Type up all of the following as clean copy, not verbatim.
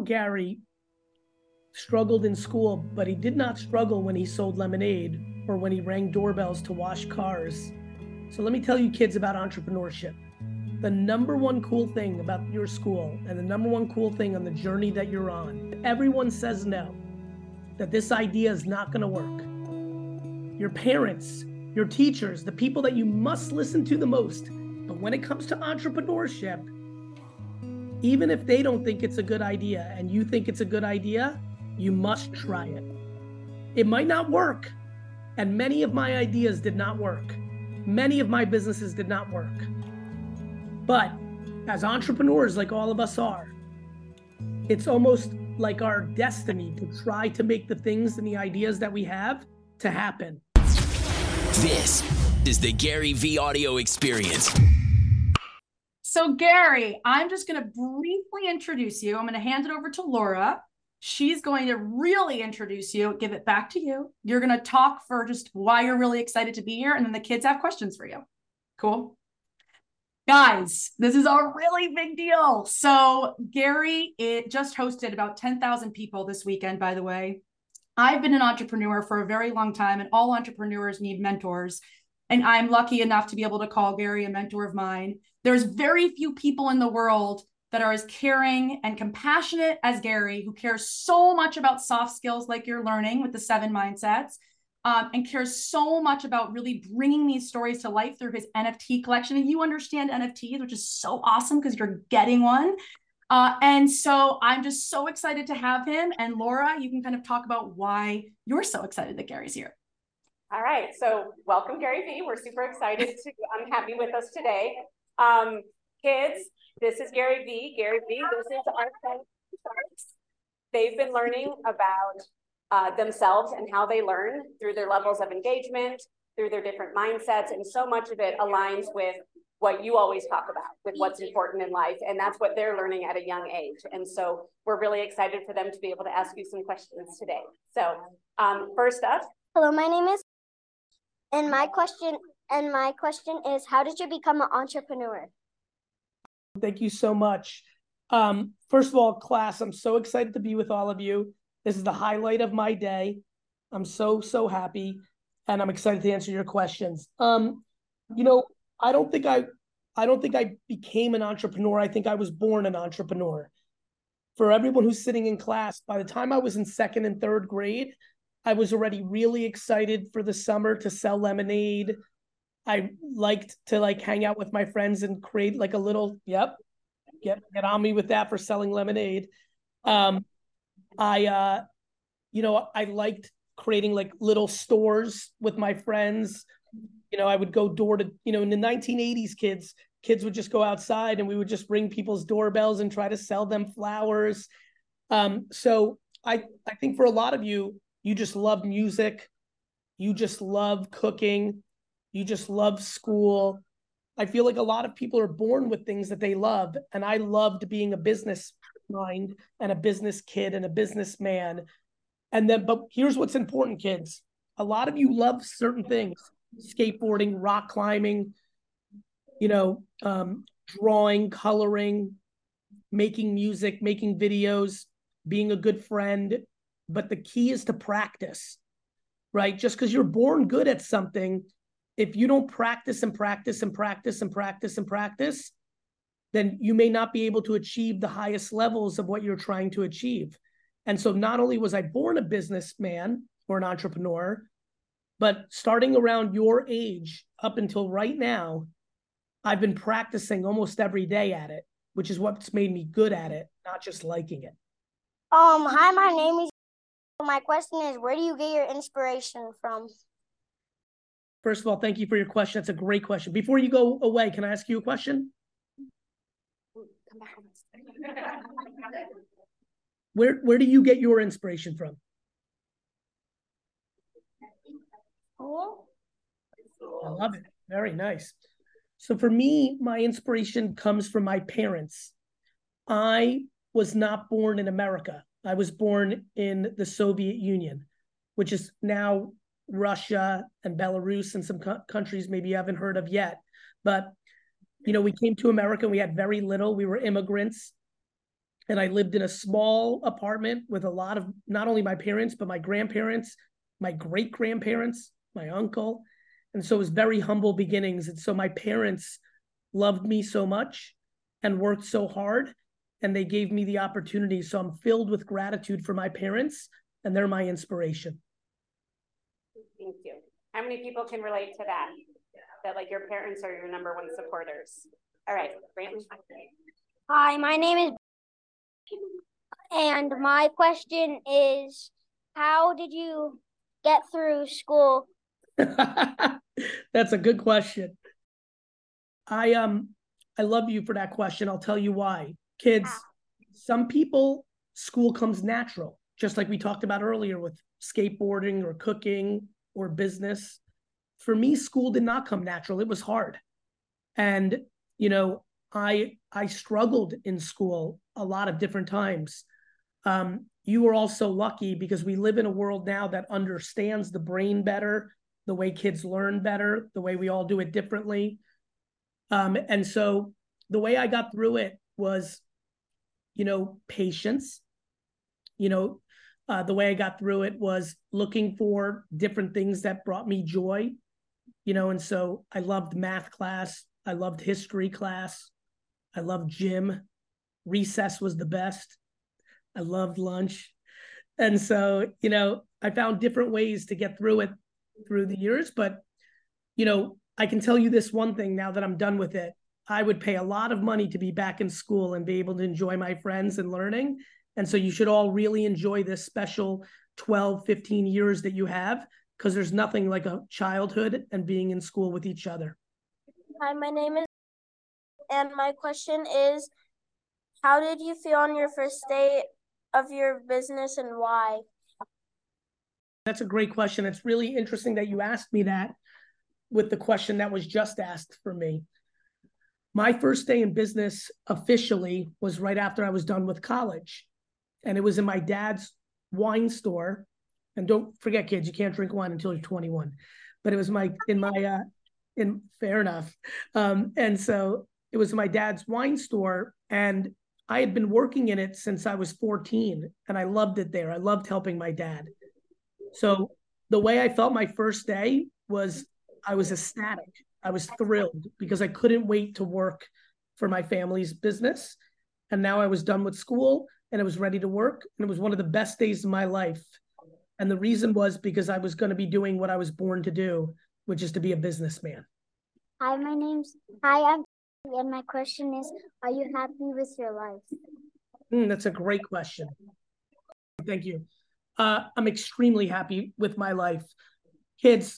Gary struggled in school, but he did not struggle when he sold lemonade or when he rang doorbells to wash cars. So let me tell you kids about entrepreneurship. The number one cool thing about your school and the number one cool thing on the journey that you're on, everyone says no, that this idea is not going to work. Your parents, your teachers, the people that you must listen to the most. But when it comes to entrepreneurship, even if they don't think it's a good idea and you think it's a good idea, you must try it. It might not work. And many of my ideas did not work. Many of my businesses did not work. But as entrepreneurs, like all of us are, it's almost like our destiny to try to make the things and the ideas that we have to happen. This is the Gary V audio experience. So Gary, I'm just going to briefly introduce you. I'm going to hand it over to Laura. She's going to really introduce you, give it back to you. You're going to talk for just why you're really excited to be here. And then the kids have questions for you. Cool. Guys, this is a really big deal. So Gary, it just hosted about 10,000 people this weekend, by the way. I've been an entrepreneur for a very long time, and all entrepreneurs need mentors. And I'm lucky enough to be able to call Gary a mentor of mine. There's very few people in the world that are as caring and compassionate as Gary, who cares so much about soft skills like you're learning with the 7 mindsets, and cares so much about really bringing these stories to life through his NFT collection. And you understand NFTs, which is so awesome because you're getting one. And so I'm just so excited to have him. And Laura, you can kind of talk about why you're so excited that Gary's here. All right, so welcome Gary V. We're super excited to have you with us today. Kids, this is Gary V. Gary V, this is our friends. They've been learning about themselves and how they learn through their levels of engagement, through their different mindsets, and so much of it aligns with what you always talk about, with what's important in life, and that's what they're learning at a young age. And so we're really excited for them to be able to ask you some questions today. So first up. Hello, my name is, and my question is, how did you become an entrepreneur? Thank you so much. First of all, class, I'm so excited to be with all of you. This is the highlight of my day. I'm so happy, and I'm excited to answer your questions. I don't think I became an entrepreneur. I think I was born an entrepreneur. For everyone who's sitting in class, by the time I was in 2nd and 3rd grade, I was already really excited for the summer to sell lemonade. I liked to hang out with my friends and create like a little, get on me with that for selling lemonade. I liked creating like little stores with my friends. I would go door to, in the 1980s, kids would just go outside and we would just ring people's doorbells and try to sell them flowers. So I think for a lot of you, you just love music. You just love cooking. You just love school. I feel like a lot of people are born with things that they love. And I loved being a business mind and a business kid and a businessman. But here's what's important, kids. A lot of you love certain things: skateboarding, rock climbing, drawing, coloring, making music, making videos, being a good friend. But the key is to practice, right? Just because you're born good at something, if you don't practice and practice and practice and practice and practice, then you may not be able to achieve the highest levels of what you're trying to achieve. And so not only was I born a businessman or an entrepreneur, but starting around your age up until right now, I've been practicing almost every day at it, which is what's made me good at it, not just liking it. Hi, my name is. My question is, where do you get your inspiration from? First of all, thank you for your question. That's a great question. Before you go away, can I ask you a question? Come back. Where do you get your inspiration from? I love it. Very nice. So for me, my inspiration comes from my parents. I was not born in America. I was born in the Soviet Union, which is now Russia and Belarus and some countries maybe you haven't heard of yet. But, we came to America and we had very little. We were immigrants. And I lived in a small apartment with a lot of not only my parents, but my grandparents, my great grandparents, my uncle. And so it was very humble beginnings. And so my parents loved me so much and worked so hard, and they gave me the opportunity. So I'm filled with gratitude for my parents, and they're my inspiration. Thank you. How many people can relate to that? That like your parents are your number one supporters. All right, Brandon. Hi, my name is, and my question is, how did you get through school? That's a good question. I love you for that question. I'll tell you why. Kids, some people, school comes natural, just like we talked about earlier with skateboarding or cooking or business. For me, school did not come natural. It was hard. And, you know, I struggled in school a lot of different times. You were also lucky because we live in a world now that understands the brain better, the way kids learn better, the way we all do it differently. And so the way I got through it was, you know, patience. You know, the way I got through it was looking for different things that brought me joy, you know, and so I loved math class. I loved history class. I loved gym. Recess was the best. I loved lunch. And so, you know, I found different ways to get through it through the years. But, you know, I can tell you this one thing now that I'm done with it. I would pay a lot of money to be back in school and be able to enjoy my friends and learning. And so you should all really enjoy this special 12, 15 years that you have, because there's nothing like a childhood and being in school with each other. Hi, my name is, and my question is, how did you feel on your first day of your business and why? That's a great question. It's really interesting that you asked me that with the question that was just asked for me. My first day in business officially was right after I was done with college. And it was in my dad's wine store. And don't forget, kids, you can't drink wine until you're 21. But it was fair enough. And so it was my dad's wine store. And I had been working in it since I was 14. And I loved it there. I loved helping my dad. So the way I felt my first day was I was ecstatic. I was thrilled because I couldn't wait to work for my family's business. And now I was done with school and I was ready to work. And it was one of the best days of my life. And the reason was because I was going to be doing what I was born to do, which is to be a businessman. Hi, I'm and my question is, are you happy with your life? That's a great question. Thank you. I'm extremely happy with my life. Kids,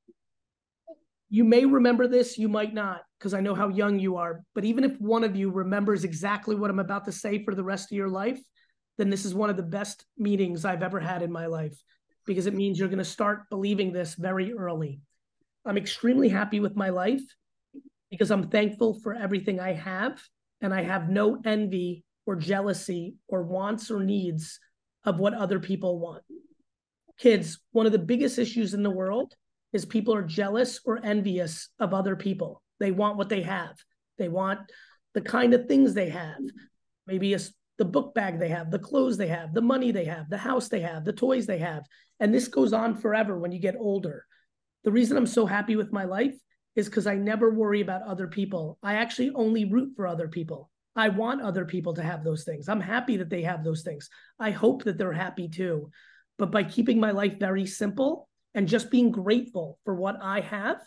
you may remember this, you might not, because I know how young you are. But even if one of you remembers exactly what I'm about to say for the rest of your life, then this is one of the best meetings I've ever had in my life, because it means you're going to start believing this very early. I'm extremely happy with my life because I'm thankful for everything I have, and I have no envy or jealousy or wants or needs of what other people want. Kids, one of the biggest issues in the world is people are jealous or envious of other people. They want what they have. They want the kind of things they have. Maybe the book bag they have, the clothes they have, the money they have, the house they have, the toys they have. And this goes on forever when you get older. The reason I'm so happy with my life is because I never worry about other people. I actually only root for other people. I want other people to have those things. I'm happy that they have those things. I hope that they're happy too. But by keeping my life very simple and just being grateful for what I have,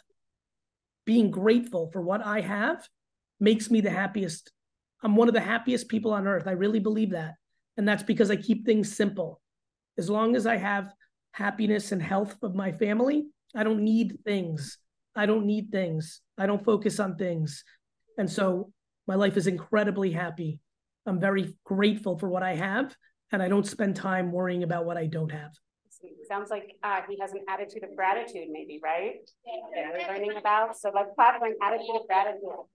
makes me the happiest. I'm one of the happiest people on earth. I really believe that. And that's because I keep things simple. As long as I have happiness and health of my family, I don't need things. I don't focus on things. And so my life is incredibly happy. I'm very grateful for what I have, and I don't spend time worrying about what I don't have. Sounds like he has an attitude of gratitude, maybe, right? That we're learning about. So let's clap for an attitude of gratitude. All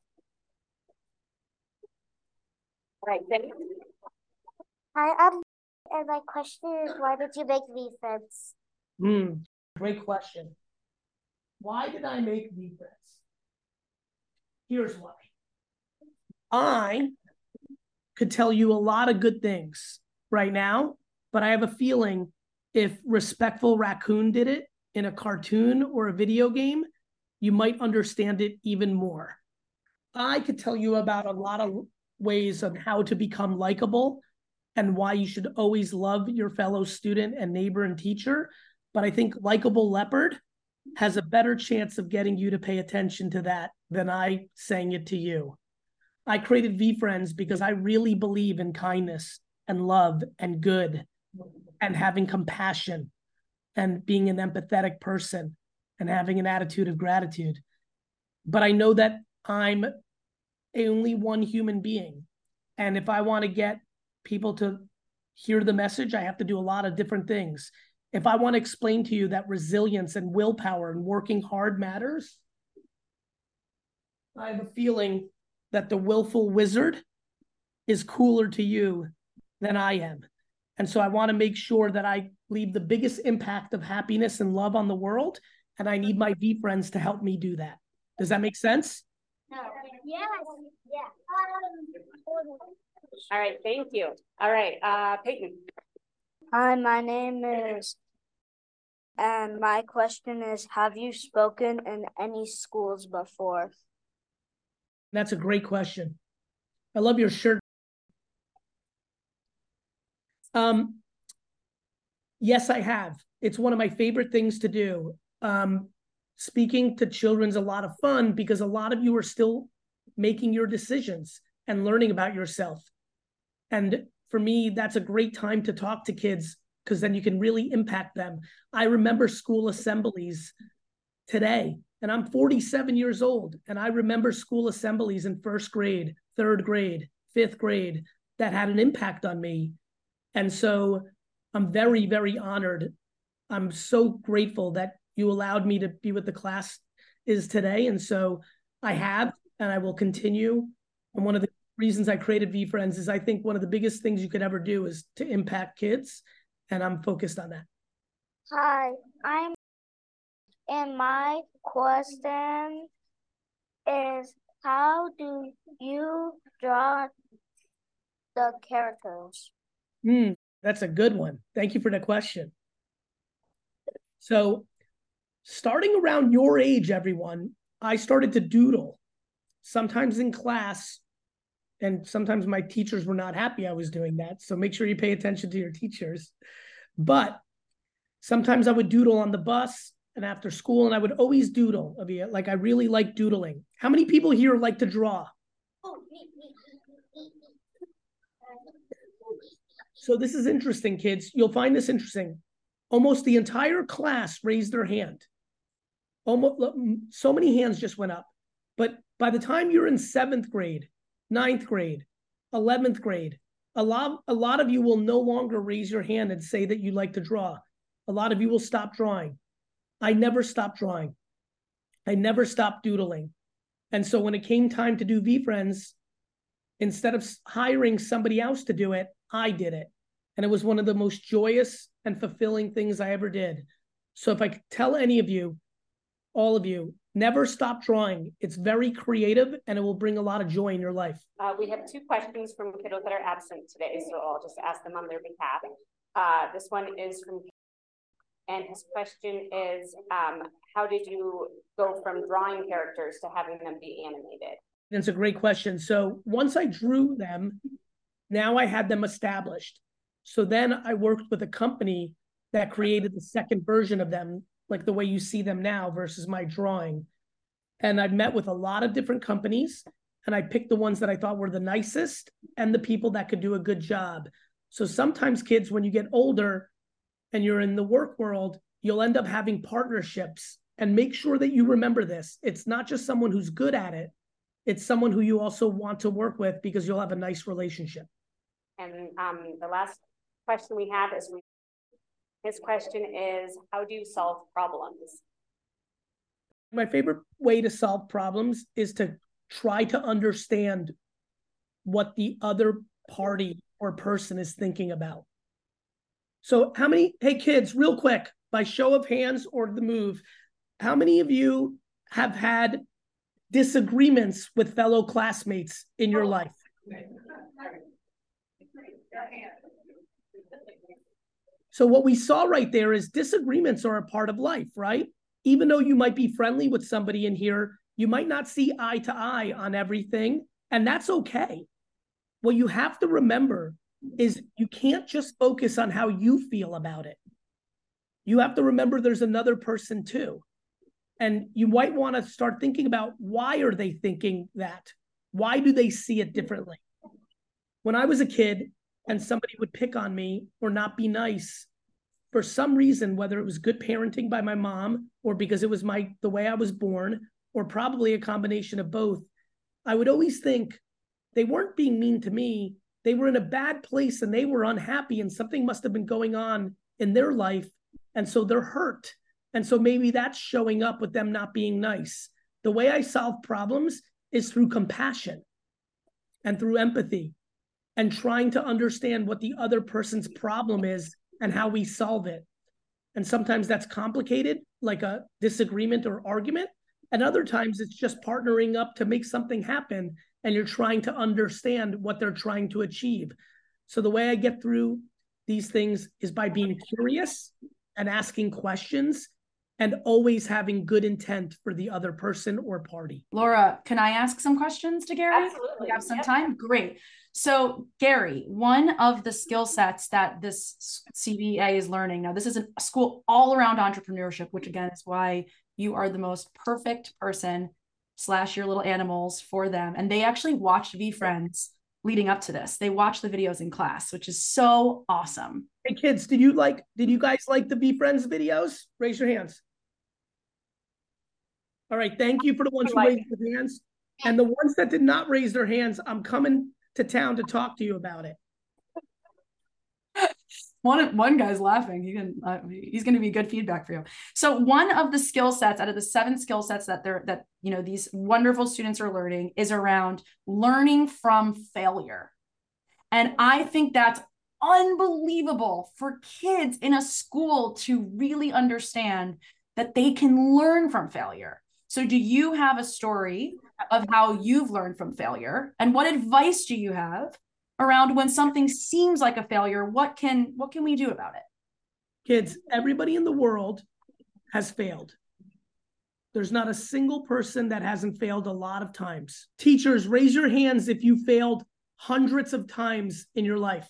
right, Cindy. Hi, and my question is, why did you make V-Friends? Great question. Why did I make V-Friends? Here's why. I could tell you a lot of good things right now, but I have a feeling if Respectful Raccoon did it in a cartoon or a video game, you might understand it even more. I could tell you about a lot of ways on how to become likable and why you should always love your fellow student and neighbor and teacher. But I think Likeable Leopard has a better chance of getting you to pay attention to that than I saying it to you. I created VFriends because I really believe in kindness and love and good and having compassion and being an empathetic person and having an attitude of gratitude. But I know that I'm only one human being. And if I want to get people to hear the message, I have to do a lot of different things. If I want to explain to you that resilience and willpower and working hard matters, I have a feeling that the willful wizard is cooler to you than I am. And so I want to make sure that I leave the biggest impact of happiness and love on the world. And I need my VFriends to help me do that. Does that make sense? Yes. Yeah. All right, thank you. All right, Peyton. Hi, my name is, and my question is, have you spoken in any schools before? That's a great question. I love your shirt. Yes, I have. It's one of my favorite things to do. Speaking to children's a lot of fun because a lot of you are still making your decisions and learning about yourself. And for me, that's a great time to talk to kids because then you can really impact them. I remember school assemblies today, and I'm 47 years old, and I remember school assemblies in first grade, third grade, fifth grade that had an impact on me. And so I'm very, very honored. I'm so grateful that you allowed me to be with the class is today. And so I have, and I will continue. And one of the reasons I created VFriends is I think one of the biggest things you could ever do is to impact kids. And I'm focused on that. Hi, and my question is, how do you draw the characters? That's a good one. Thank you for the question. So starting around your age, everyone, I started to doodle, sometimes in class, and sometimes my teachers were not happy I was doing that. So make sure you pay attention to your teachers. But sometimes I would doodle on the bus and after school, and I would always doodle. Like I really like doodling. How many people here like to draw? So this is interesting, kids. You'll find this interesting. Almost the entire class raised their hand. Almost so many hands just went up. But by the time you're in 7th grade, 9th grade, 11th grade, a lot of you will no longer raise your hand and say that you like to draw. A lot of you will stop drawing. I never stopped drawing. I never stopped doodling. And so when it came time to do VFriends, instead of hiring somebody else to do it, I did it. And it was one of the most joyous and fulfilling things I ever did. So if I could tell any of you, all of you, never stop drawing. It's very creative and it will bring a lot of joy in your life. We have 2 questions from kiddos that are absent today, so I'll just ask them on their behalf. This one is from, and his question is, how did you go from drawing characters to having them be animated? That's a great question. So once I drew them, now I had them established. So then I worked with a company that created the second version of them, like the way you see them now versus my drawing. And I met with a lot of different companies and I picked the ones that I thought were the nicest and the people that could do a good job. So sometimes kids, when you get older and you're in the work world, you'll end up having partnerships. And make sure that you remember this. It's not just someone who's good at it. It's someone who you also want to work with because you'll have a nice relationship. And the last question we have is, his question is, how do you solve problems? My favorite way to solve problems is to try to understand what the other party or person is thinking about. So how many, hey kids, real quick, by show of hands or the move, how many of you have had disagreements with fellow classmates in your life? So what we saw right there is disagreements are a part of life, right? Even though you might be friendly with somebody in here, you might not see eye to eye on everything, and that's okay. What you have to remember is you can't just focus on how you feel about it. You have to remember there's another person too. And you might want to start thinking about, why are they thinking that? Why do they see it differently? When I was a kid and somebody would pick on me or not be nice, for some reason, whether it was good parenting by my mom or because it was the way I was born, or probably a combination of both, I would always think they weren't being mean to me. They were in a bad place and they were unhappy, and something must have been going on in their life. And so they're hurt. And so maybe that's showing up with them not being nice. The way I solve problems is through compassion and through empathy and trying to understand what the other person's problem is and how we solve it. And sometimes that's complicated, like a disagreement or argument. And other times it's just partnering up to make something happen, and you're trying to understand what they're trying to achieve. So the way I get through these things is by being curious and asking questions and always having good intent for the other person or party. Laura, can I ask some questions to Gary? Absolutely. We have some time? Great. So Gary, one of the skill sets that this CVA is learning, now this is a school all around entrepreneurship, which again is why you are the most perfect person / your little animals for them. And they actually watched VFriends leading up to this. They watched the videos in class, which is so awesome. Hey kids, did you guys like the VFriends videos? Raise your hands. All right, thank you for the ones who raised their hands. And the ones that did not raise their hands, I'm coming to town to talk to you about it. One guy's laughing. He's going to be good feedback for you. So one of the skill sets out of the 7 skill sets that these wonderful students are learning is around learning from failure. And I think that's unbelievable for kids in a school to really understand that they can learn from failure. So do you have a story of how you've learned from failure, and what advice do you have around when something seems like a failure? What can we do about it? Kids, everybody in the world has failed. There's not a single person that hasn't failed a lot of times. Teachers, raise your hands if you failed hundreds of times in your life.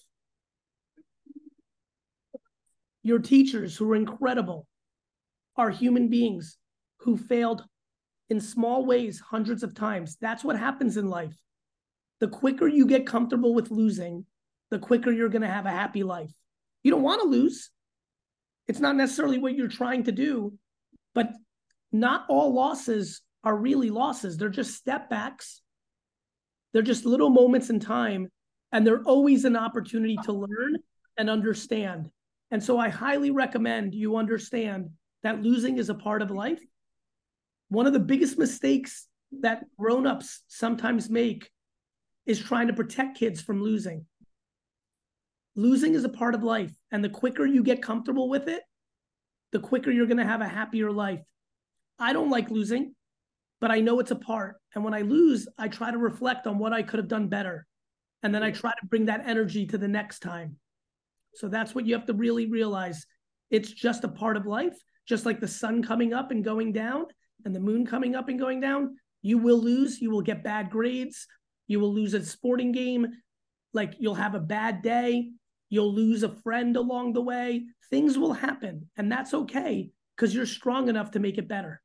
Your teachers, who are incredible, are human beings who failed in small ways hundreds of times. That's what happens in life. The quicker you get comfortable with losing, the quicker you're going to have a happy life. You don't want to lose. It's not necessarily what you're trying to do, but not all losses are really losses. They're just step backs. They're just little moments in time, and they're always an opportunity to learn and understand. And so I highly recommend you understand that losing is a part of life. One of the biggest mistakes that grown-ups sometimes make is trying to protect kids from losing. Losing is a part of life, and the quicker you get comfortable with it, the quicker you're going to have a happier life. I don't like losing, but I know it's a part. And when I lose, I try to reflect on what I could have done better. And then I try to bring that energy to the next time. So that's what you have to really realize. It's just a part of life, just like the sun coming up and going down and the moon coming up and going down. You will lose. You will get bad grades. You will lose a sporting game. Like, you'll have a bad day. You'll lose a friend along the way. Things will happen, and that's okay, because you're strong enough to make it better.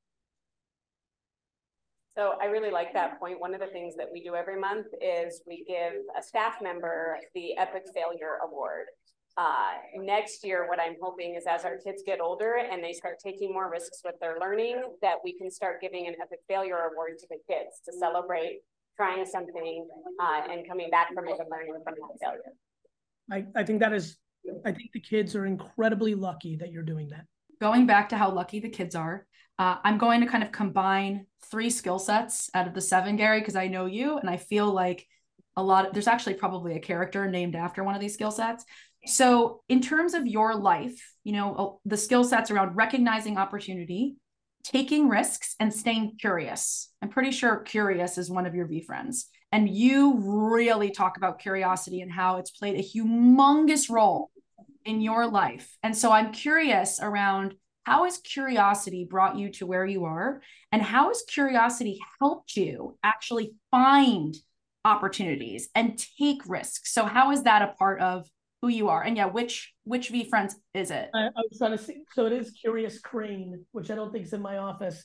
So I really like that point. One of the things that we do every month is we give a staff member the Epic Failure Award. Next year, what I'm hoping is, as our kids get older and they start taking more risks with their learning, that we can start giving an Epic Failure Award to the kids to celebrate trying something and coming back from it and learning from that failure. I think the kids are incredibly lucky that you're doing that. Going back to how lucky the kids are, I'm going to kind of combine 3 skill sets out of the 7, Gary, because I know you, and I feel like there's actually probably a character named after one of these skill sets. So in terms of your life, the skill sets around recognizing opportunity, taking risks, and staying curious. I'm pretty sure curious is one of your VFriends. And you really talk about curiosity and how it's played a humongous role in your life. And so I'm curious around, how has curiosity brought you to where you are? And how has curiosity helped you actually find opportunities and take risks? So how is that a part of who you are? And yeah, which VeeFriends is it? I was trying to see. So it is Curious Crane, which I don't think is in my office.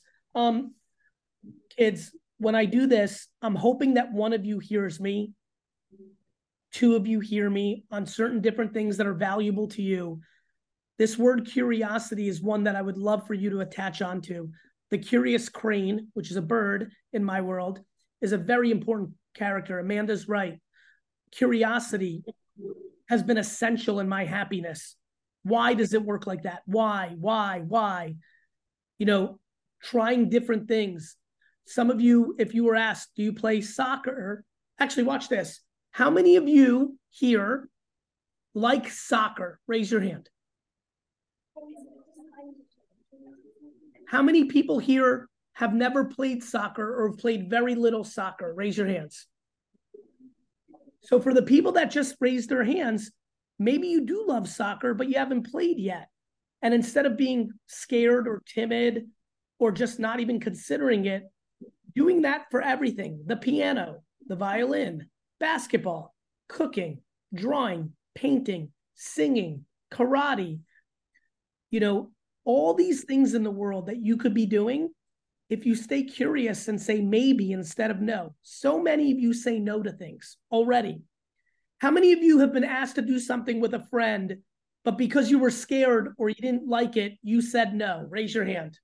Kids, when I do this, I'm hoping that one of you hears me, two of you hear me on certain different things that are valuable to you. This word curiosity is one that I would love for you to attach onto. The Curious Crane, which is a bird in my world, is a very important character. Amanda's right. Curiosity has been essential in my happiness. Why does it work like that? Why? You know, trying different things. Some of you, if you were asked, do you play soccer? Actually, watch this. How many of you here like soccer? Raise your hand. How many people here have never played soccer or played very little soccer? Raise your hands. So for the people that just raised their hands, maybe you do love soccer, but you haven't played yet. And instead of being scared or timid or just not even considering it, doing that for everything, the piano, the violin, basketball, cooking, drawing, painting, singing, karate, you know, all these things in the world that you could be doing, if you stay curious and say maybe instead of no. So many of you say no to things already. How many of you have been asked to do something with a friend, but because you were scared or you didn't like it, you said no? Raise your hand.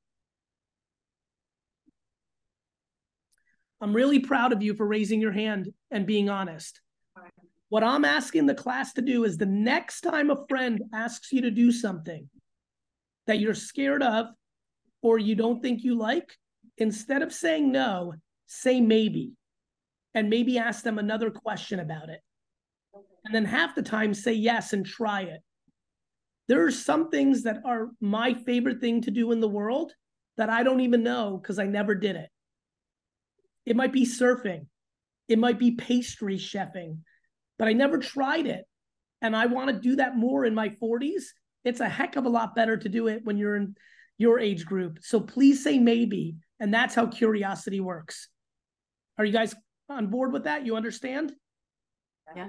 I'm really proud of you for raising your hand and being honest. What I'm asking the class to do is the next time a friend asks you to do something that you're scared of or you don't think you like, instead of saying no, say maybe, and maybe ask them another question about it. And then half the time say yes and try it. There are some things that are my favorite thing to do in the world that I don't even know because I never did it. It might be surfing. It might be pastry chefing, but I never tried it. And I want to do that more in my 40s. It's a heck of a lot better to do it when you're in your age group. So please say maybe. And that's how curiosity works. Are you guys on board with that? You understand? Yeah.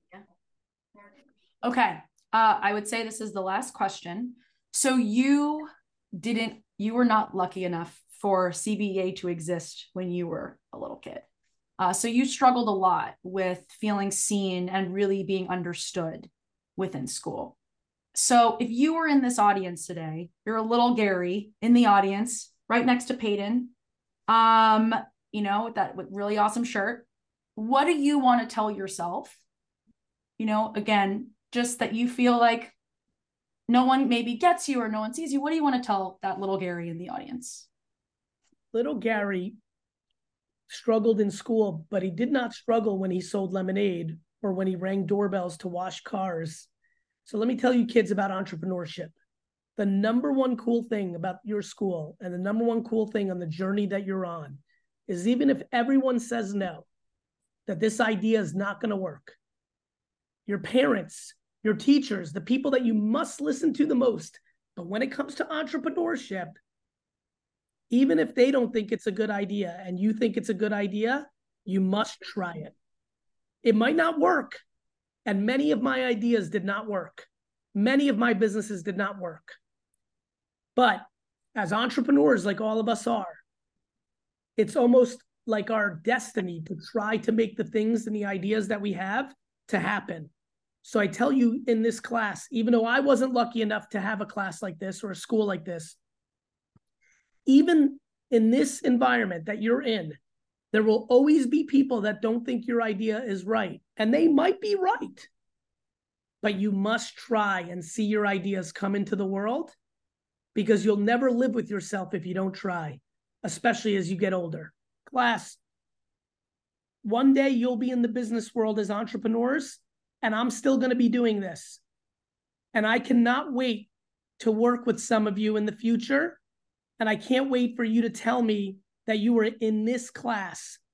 Okay. I would say this is the last question. So you were not lucky enough for CBEA to exist when you were a little kid. So you struggled a lot with feeling seen and really being understood within school. So if you were in this audience today, you're a little Gary in the audience, right next to Peyton, you know, with that really awesome shirt. What do you want to tell yourself? You know, again, just that you feel like no one maybe gets you or no one sees you. What do you want to tell that little Gary in the audience? Little Gary struggled in school, but he did not struggle when he sold lemonade or when he rang doorbells to wash cars. So let me tell you kids about entrepreneurship. The number one cool thing about your school and the number one cool thing on the journey that you're on is even if everyone says no, that this idea is not going to work. Your parents, your teachers, the people that you must listen to the most. But when it comes to entrepreneurship, even if they don't think it's a good idea and you think it's a good idea, you must try it. It might not work. And many of my ideas did not work. Many of my businesses did not work. But as entrepreneurs, like all of us are, it's almost like our destiny to try to make the things and the ideas that we have to happen. So I tell you in this class, even though I wasn't lucky enough to have a class like this or a school like this, even in this environment that you're in, there will always be people that don't think your idea is right. And they might be right. But you must try and see your ideas come into the world because you'll never live with yourself if you don't try, especially as you get older. Class, one day you'll be in the business world as entrepreneurs, and I'm still going to be doing this. And I cannot wait to work with some of you in the future. And I can't wait for you to tell me that you were in this class